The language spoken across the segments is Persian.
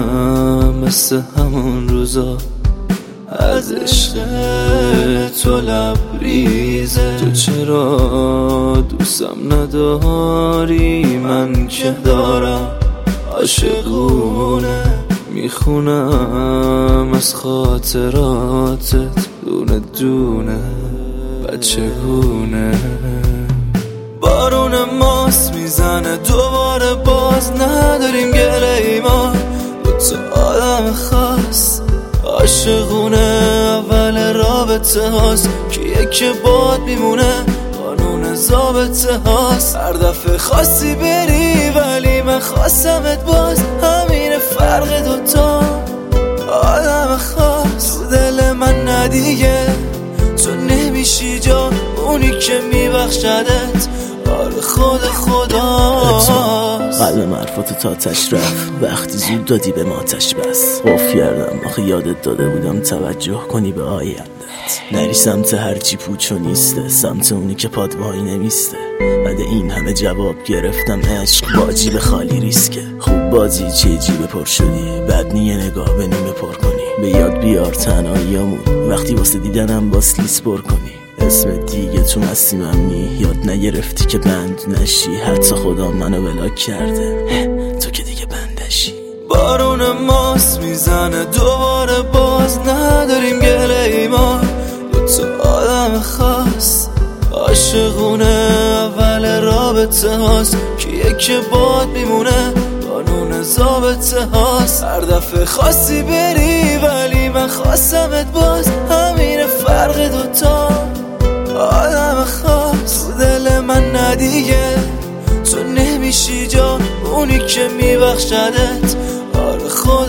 میخونم مثل همون روزا از عشق تو لبریزه. تو چرا دوستم نداری؟ من که دارم عاشقونه. میخونم از خاطراتت دونه دونه بچگونه. بارون ماست میزنه دوباره باز نداریم گله ای ما دوتا آدم خاص عاشقونه. اول رابطه هاست کیه که باد میمونه قانون ضابطه هاست. هر دفعه خواستی بری ولی من خواستمت باز همین فرق دوتا آدم خاص. تو دل من ندیگه تو نمیشی جا اونی که میبخشدت. آره خود خداست. قلب معرفت تا آتش رفت وقتی زود دادی به ماتش بس. خوف کردم آخه یادت داده بودم توجه کنی به آیندت. نری سمت هرچی پوچو نیسته، سمت اونی که پادوایی نمیسته. بعد این همه جواب گرفتم عشق با جیب خالی ریسکه. خوب بازی چه جیب پر شدی بعد نیه نگاه به نیمه پر کنی. به یاد بیار تنهاییامون وقتی واسه دیدنم باس لیس پر کنی. اسم دیگه تو مسیمم نی یاد نگرفتی که بند نشی. حتی خدا منو بلاک کرده تو که دیگه بندشی. بارون ماست میزنه دوباره باز نداریم گله ای ما دوتا آدم خاص عاشقونه. اول رابطه هاست کیه که باد میمونه قانون ضابطه هاست. هر دفعه خواستی بری ولی من خواستمت باز همین فرق دوتا آدم خاص. تو دل من ندیگه تو نمیشی جا اونی که میبخشدت. آره خود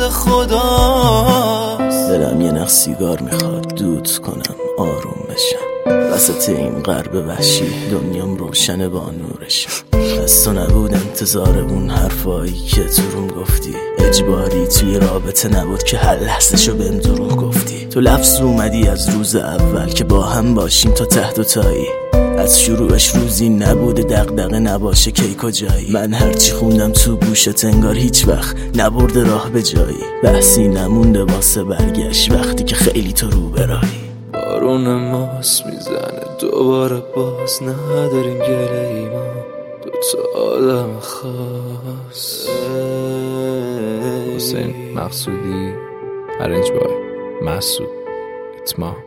خداست. دلم یه نخ سیگار میخواد دود کنم آروم بشم. وسط این غرب وحشی دنیام روشنه با نورشم. از تو نبود انتظار اون حرفایی که تو روم گفتی. اجباری توی رابطه نبود که هر لحظه شو بهم دروغ گفتی. تو لفظ اومدی از روز اول که با هم باشیم تا ته و تایی. از شروعش روزی نبوده دغدغه نباشه کی کجایی. من هرچی خوندم تو گوشت انگار هیچ وقت نبرده راه به جایی. بحثی نمونده واسه برگشت وقتی که خیلی تو رو برایی. بارون ماست میزنه دوباره باز نداریم گله ای ما دوتا آدم خاص. حسین مقصودی، ارنج بای مسعود اتمام.